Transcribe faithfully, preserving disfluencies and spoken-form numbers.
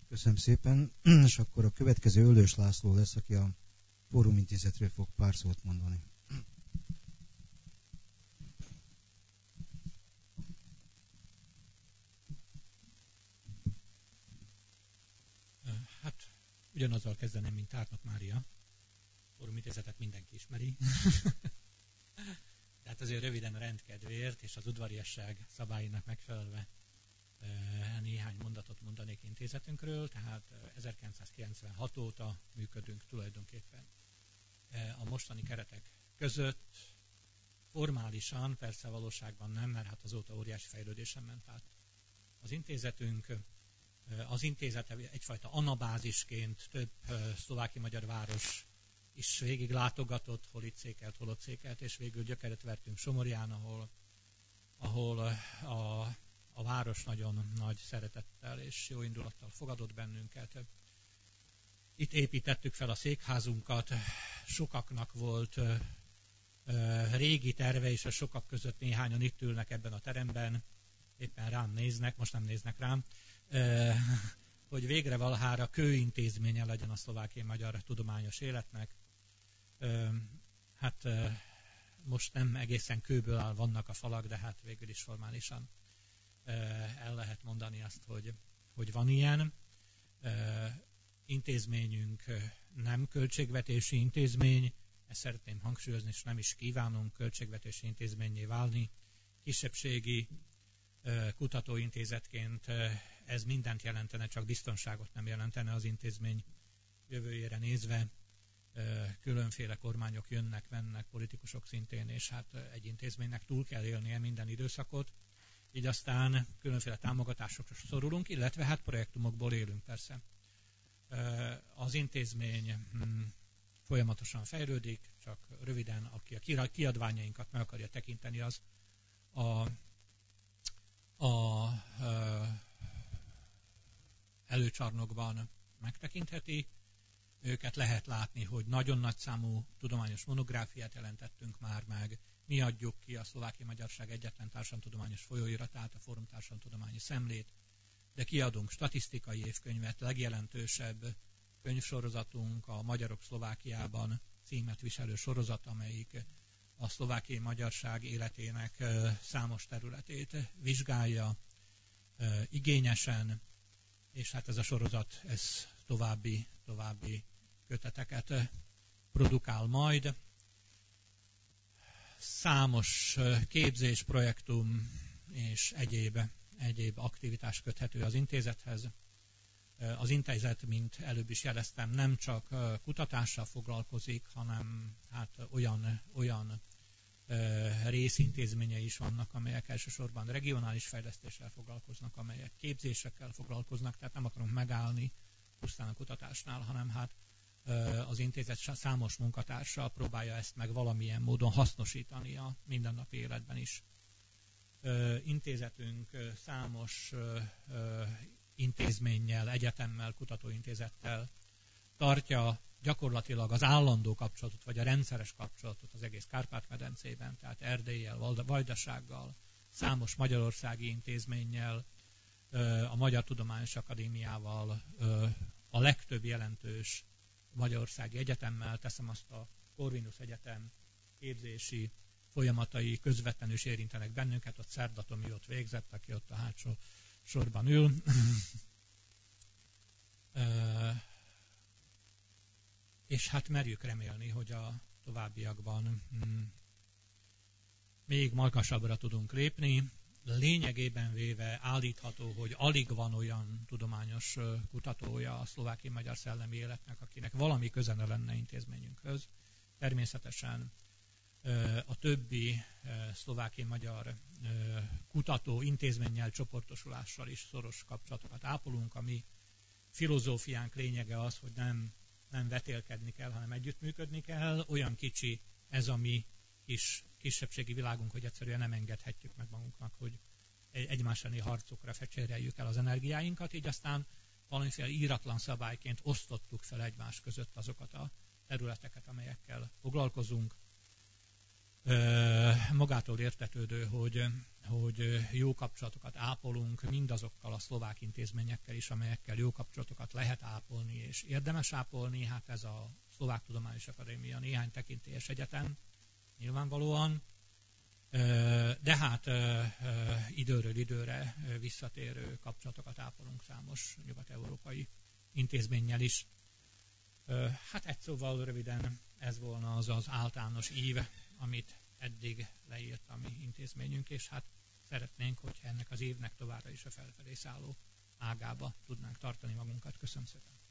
Köszönöm szépen, és akkor a következő Öldös László lesz, aki a Fórum Intézetről fog pár szót mondani. Hát ugyanazzal kezdeném, mint Árnok Mária. Fórum Intézetet mindenki ismeri. Tehát azért röviden a rendkedvéért és az udvariasság szabályainak megfelelve néhány mondatot mondanék intézetünkről. Tehát ezerkilencszázkilencvenhat óta működünk tulajdonképpen a mostani keretek között. Formálisan, persze valóságban nem, mert hát azóta óriási fejlődésen ment át az intézetünk. Az intézet egyfajta anabázisként több szlovákiai magyar város is végig látogatott, hol itt székelt, hol ott székelt, és végül gyökeret vertünk Somorján, ahol, ahol a, a város nagyon nagy szeretettel és jó indulattal fogadott bennünket. Itt építettük fel a székházunkat, sokaknak volt régi terve, és a sokak között néhányan itt ülnek ebben a teremben, éppen rám néznek, most nem néznek rám, hogy végre valahára kőintézménye legyen a szlovákiai magyar tudományos életnek. Hát most nem egészen kőből áll, vannak a falak, de hát végül is formálisan el lehet mondani azt, hogy, hogy van ilyen. Intézményünk nem költségvetési intézmény, ezt szeretném hangsúlyozni, és nem is kívánunk költségvetési intézménnyé válni. Kisebbségi kutatóintézetként ez mindent jelentene, csak biztonságot nem jelentene az intézmény jövőjére nézve. Különféle kormányok jönnek, mennek, politikusok szintén, és hát egy intézménynek túl kell élnie minden időszakot. Így aztán különféle támogatásokra szorulunk, illetve hát projektumokból élünk persze. Az intézmény folyamatosan fejlődik, csak röviden, aki a kiadványainkat meg akarja tekinteni, az a, a, a előcsarnokban megtekintheti. Őket lehet látni, hogy nagyon nagyszámú tudományos monográfiát jelentettünk már meg. Mi adjuk ki a Szlovákiai Magyarság egyetlen társadalomtudományos folyóiratát, a Fórum Társadalomtudományi Szemlét, de kiadunk statisztikai évkönyvet, legjelentősebb könyvsorozatunk a Magyarok Szlovákiában címet viselő sorozat, amelyik a szlovákiai magyarság életének számos területét vizsgálja igényesen, és hát ez a sorozat ez további, további köteteket produkál majd. Számos képzés, projektum és egyéb, egyéb aktivitás köthető az intézethez. Az intézet, mint előbb is jeleztem, nem csak kutatással foglalkozik, hanem hát olyan, olyan részintézményei is vannak, amelyek elsősorban regionális fejlesztéssel foglalkoznak, amelyek képzésekkel foglalkoznak, tehát nem akarunk megállni pusztán a kutatásnál, hanem hát az intézet számos munkatársa próbálja ezt meg valamilyen módon hasznosítani a mindennapi életben is. Intézetünk számos intézménnyel, egyetemmel, kutatóintézettel tartja gyakorlatilag az állandó kapcsolatot, vagy a rendszeres kapcsolatot az egész Kárpát-medencében, tehát Erdéllyel, Vajdasággal, számos magyarországi intézménnyel, a Magyar Tudományos Akadémiával, a legtöbb jelentős magyarországi egyetemmel, teszem azt a Corvinus Egyetem képzési folyamatai közvetlenül is érintenek bennünket, ott Szerdatomi ott végzett, aki ott a hátsó sorban ül. És hát merjük remélni, hogy a továbbiakban még magasabbra tudunk lépni. Lényegében véve állítható, hogy alig van olyan tudományos kutatója a szlovákiai magyar szellemi életnek, akinek valami közene lenne intézményünkhöz. Természetesen a többi szlovákiai magyar kutató intézménnyel, csoportosulással is szoros kapcsolatokat ápolunk. A mi filozófiánk lényege az, hogy nem, nem vetélkedni kell, hanem együttműködni kell. Olyan kicsi ez a mi kis kisebbségi világunk, hogy egyszerűen nem engedhetjük meg magunknak, hogy egymás elleni harcokra fecséreljük el az energiáinkat, így aztán valamiféle íratlan szabályként osztottuk fel egymás között azokat a területeket, amelyekkel foglalkozunk. magától értetődő, hogy, hogy jó kapcsolatokat ápolunk mindazokkal a szlovák intézményekkel is, amelyekkel jó kapcsolatokat lehet ápolni, és érdemes ápolni. Hát ez a Szlovák Tudományos Akadémia néhány tekintélyes egyetem, nyilvánvalóan. De hát időről időre visszatérő kapcsolatokat ápolunk számos nyugat-európai intézménnyel is. Hát egy szóval röviden ez volna az az általános ív, amit eddig leírt a mi intézményünk, és hát szeretnénk, hogyha ennek az évnek továbbra is a felfelé szálló ágába tudnánk tartani magunkat. Köszönöm szépen!